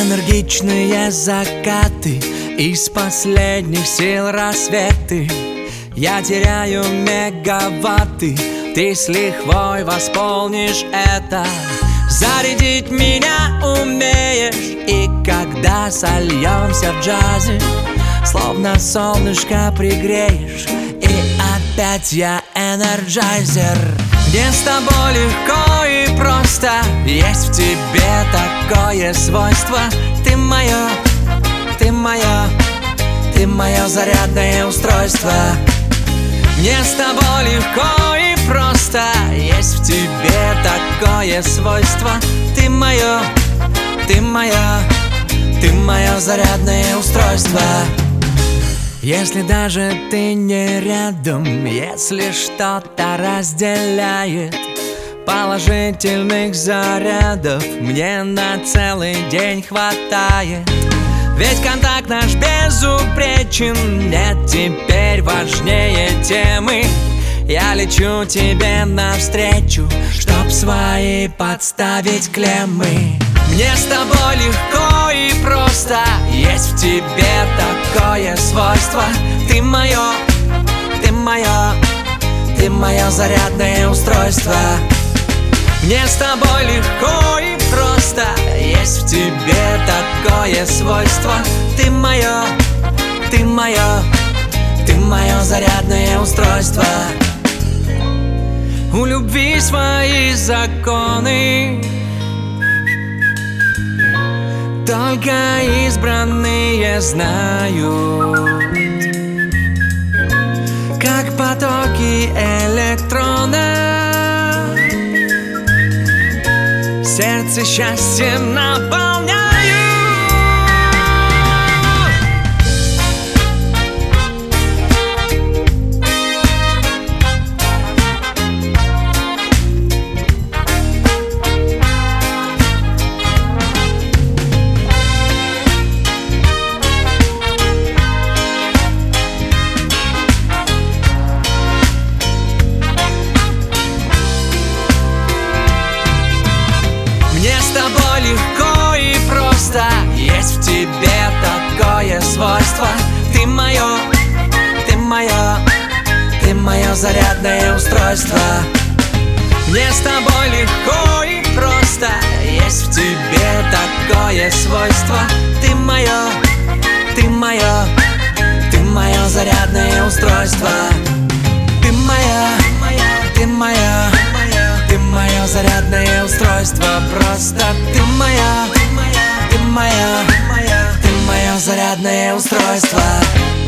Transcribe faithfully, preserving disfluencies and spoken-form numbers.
Энергичные закаты, из последних сил рассветы. Я теряю мегаватты, ты с лихвой восполнишь это. Зарядить меня умеешь, и когда сольемся в джазе, словно солнышко пригреешь, и опять я энерджайзер. Мне с тобой легко и просто, есть в тебе такое свойство. Ты мое, ты мое, ты мое зарядное устройство. Мне с тобой легко и просто, есть в тебе такое свойство. Ты мое, ты мое, ты мое зарядное устройство. Если даже ты не рядом, если что-то разделяет, положительных зарядов мне на целый день хватает. Ведь контакт наш безупречен, нет теперь важнее темы. Я лечу тебе навстречу, чтоб свои подставить клеммы. Мне с тобой легко и просто, есть в тебе такое свойство. Ты мое, ты мое, ты мое зарядное устройство. Мне с тобой легко и просто, есть в тебе такое свойство. Ты мое, ты мое, ты мое зарядное устройство. У любви свои законы, только избранные знают, как потоки электрона сердце счастьем наполняют. Мне с тобой легко и просто, есть в тебе такое свойство. Ты мое, ты мое, ты мое зарядное устройство. Мне с тобой легко и просто, есть в тебе такое свойство. Ты мое, ты мое, ты мое зарядное устройство. Ты моя, ты моя, ты мое зарядное устройство. Просто ты моя, ты моя, ты мое зарядное устройство.